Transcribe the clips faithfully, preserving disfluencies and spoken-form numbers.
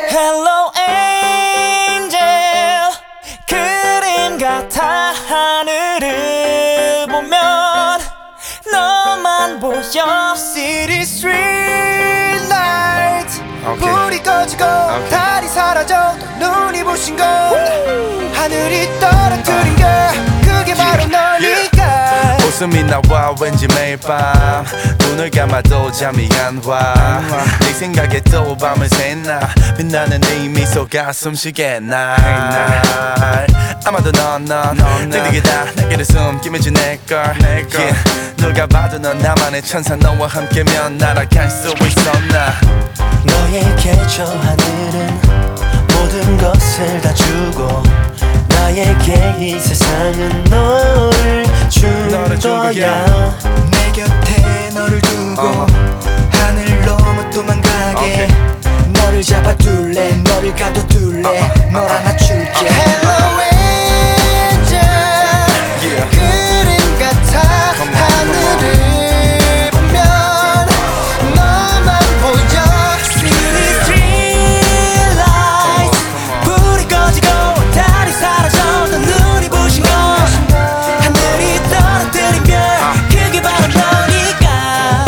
Hello angel 그림 같아 하늘을 보면 너만 보여 City street lights okay. 불이 꺼지고 okay. 달이 사라져 눈이 부신 곳 하늘이 떨어뜨린 게 그게 바로 너니까 웃음이 나와 왠지 매일 밤 눈을 감아도 잠이 안 와 네 생각에 또 밤을 새나 빛나는 네 미소가 숨쉬게 날 아마도 넌넌 내게 다 내게를 숨기면지 내걸 yeah. 누가 봐도 넌 나만의 천사 너와 함께면 날아갈 수 있어 나 너에게 저 하늘은 모든 것을 다 주고 나에게 이 세상은 너를 준 거야 내 곁에 너를 두고 uh-huh. 하늘 넘어 도망가게 okay. 너를 잡아둘래 너를 가둬둘래 uh-huh. 널 안아줄게 uh-huh. Hello angel yeah. 그림 같아 하늘을 보면 너만 보여 City street lights 불이 꺼지고 달이 사라져 너 눈이 부신 곳 하늘이 떨어뜨린 별 그게 바로 너니까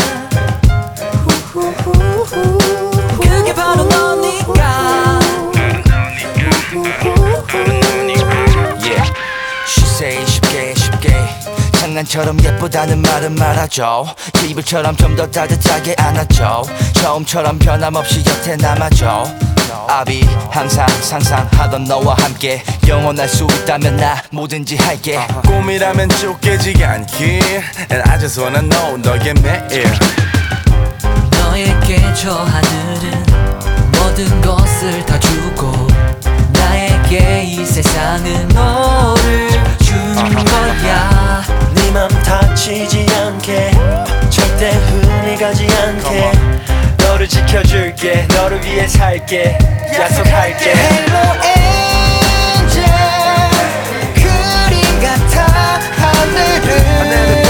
그게 바로 너니까 yeah. She say 쉽게 쉽게 장난처럼 예쁘다는 말은 말아줘 이불처럼 좀 더 따뜻하게 안아줘 처음처럼 변함없이 곁에 남아줘 I'll be 항상 상상하던 너와 함께 영원할 수 있다면 나 뭐든지 할게 uh-huh. 꿈이라면 쫓기지 않기 And I just wanna know 너의 매일 너에게 저 하늘은 모든 것을 다 주고 나에게 이 세상은 너를 준 거야 네 맘 다치지 않게 절대 흔히 가지 않게 너를 지켜줄게 너를 위해 살게 약속할게 Hello angel 그림 같아 하늘을